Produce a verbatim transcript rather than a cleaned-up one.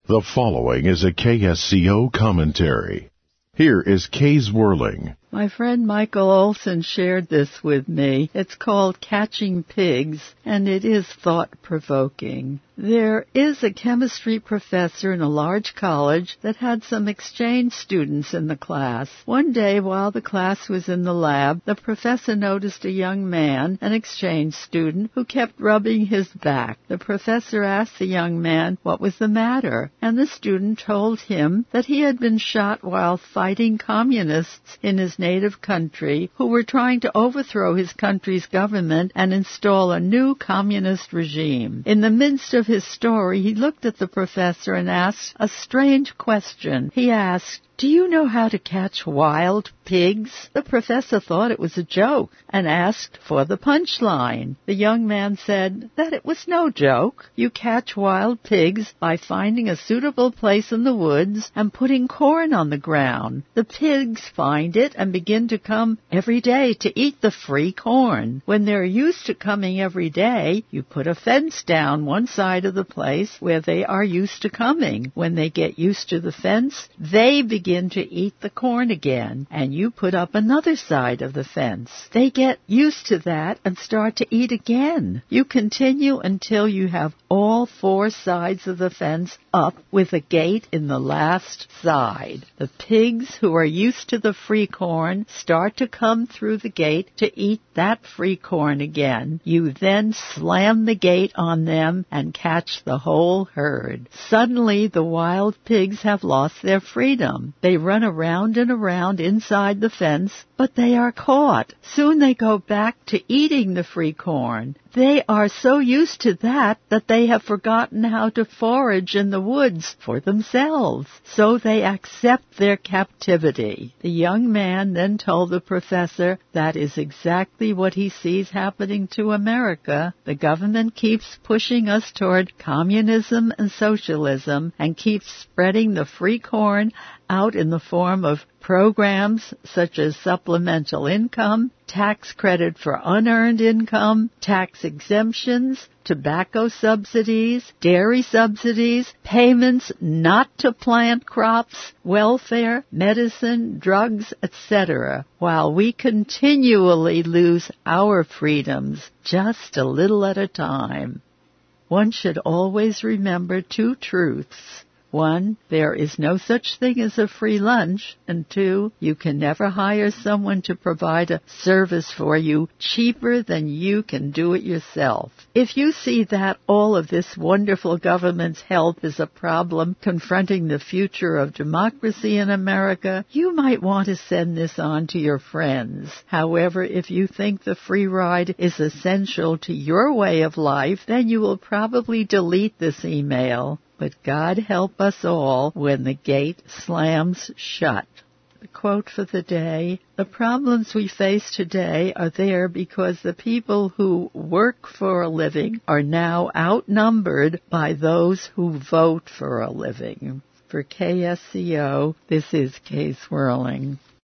The following is a K S C O commentary. Here is Kay's Whirling. My friend Michael Olson shared this with me. It's called Catching Pigs, and it is thought-provoking. There is a chemistry professor in a large college that had some exchange students in the class. One day, while the class was in the lab, the professor noticed a young man, an exchange student, who kept rubbing his back. The professor asked the young man what was the matter, and the student told him that he had been shot while fighting communists in his native country who were trying to overthrow his country's government and install a new communist regime. In the midst of his story, he looked at the professor and asked a strange question. He asked, "Do you know how to catch wild pigs?" The professor thought it was a joke and asked for the punchline. The young man said that it was no joke. You catch wild pigs by finding a suitable place in the woods and putting corn on the ground. The pigs find it and begin to come every day to eat the free corn. When they're used to coming every day, you put a fence down one side of the place where they are used to coming. When they get used to the fence, they begin begin to eat the corn again, and you put up another side of the fence. They get used to that and start to eat again. You continue until you have all four sides of the fence up with a gate in the last side. The pigs who are used to the free corn start to come through the gate to eat that free corn again. You then slam the gate on them and catch the whole herd. Suddenly, the wild pigs have lost their freedom. They run around and around inside the fence, but they are caught. Soon they go back to eating the free corn. They are so used to that that they have forgotten how to forage in the woods for themselves. So they accept their captivity. The young man then told the professor that is exactly what he sees happening to America. The government keeps pushing us toward communism and socialism and keeps spreading the free corn out in the form of programs such as supplemental income, tax credit for unearned income, tax exemptions, tobacco subsidies, dairy subsidies, payments not to plant crops, welfare, medicine, drugs, et cetera, while we continually lose our freedoms just a little at a time. One should always remember two truths. One, there is no such thing as a free lunch. And two, you can never hire someone to provide a service for you cheaper than you can do it yourself. If you see that all of this wonderful government's help is a problem confronting the future of democracy in America, you might want to send this on to your friends. However, if you think the free ride is essential to your way of life, then you will probably delete this email. But God help us all when the gate slams shut. The quote for the day, the problems we face today are there because the people who work for a living are now outnumbered by those who vote for a living. For K S C O, this is Kay Whirling.